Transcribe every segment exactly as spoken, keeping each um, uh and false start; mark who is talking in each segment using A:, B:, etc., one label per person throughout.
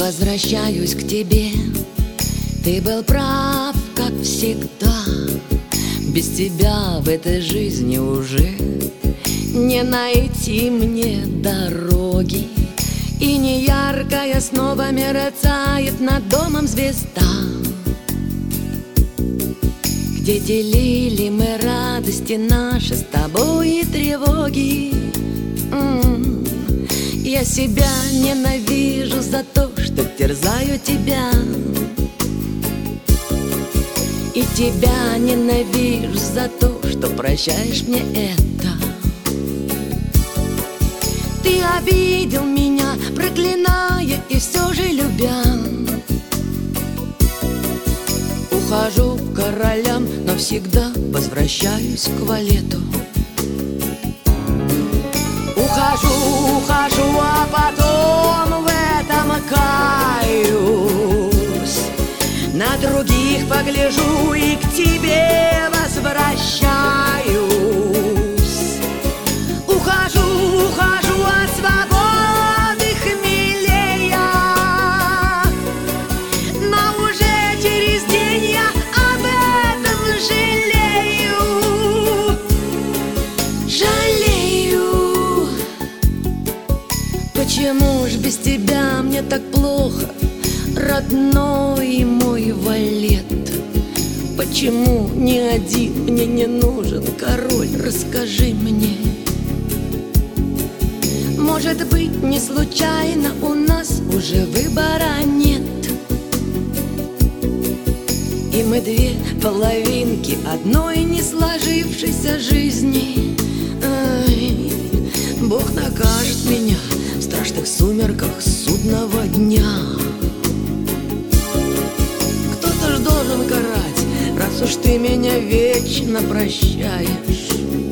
A: возвращаюсь к тебе. Ты был прав, как всегда. Без тебя в этой жизни уже не найти мне дороги. И неяркая снова мерцает над домом звезда, где делили мы радости наши с тобой и тревоги. М-м-м. Я себя ненавижу за то, что терзаю тебя, и тебя ненавижу за то, что прощаешь мне это. Ты обидел меня, проклиная и все же любя. Ухожу к королям, но всегда возвращаюсь к валету. Ухожу, ухожу, а потом в этом каюсь. На других погляжу и к тебе возвращаюсь. Ухожу, ухожу от свободы хмелея, но уже через день я об этом жалею. Жалею. Почему ж без тебя мне так плохо, родной мой валет? Почему ни один мне не нужен король? Расскажи мне. Может быть, не случайно у нас уже выбора нет, и мы две половинки одной не сложившейся жизни. Ай, Бог накажет меня в страшных сумерках судного дня. Кто-то ж должен карать, раз уж ты меня вечно прощаешь.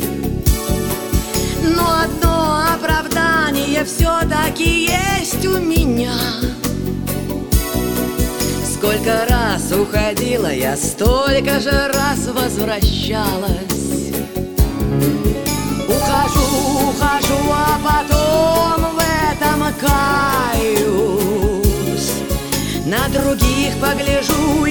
A: Но одно оправдание все-таки есть у меня. Сколько раз уходила я, столько же раз возвращалась. Ухожу, ухожу, а потом в этом каюсь. На других погляжу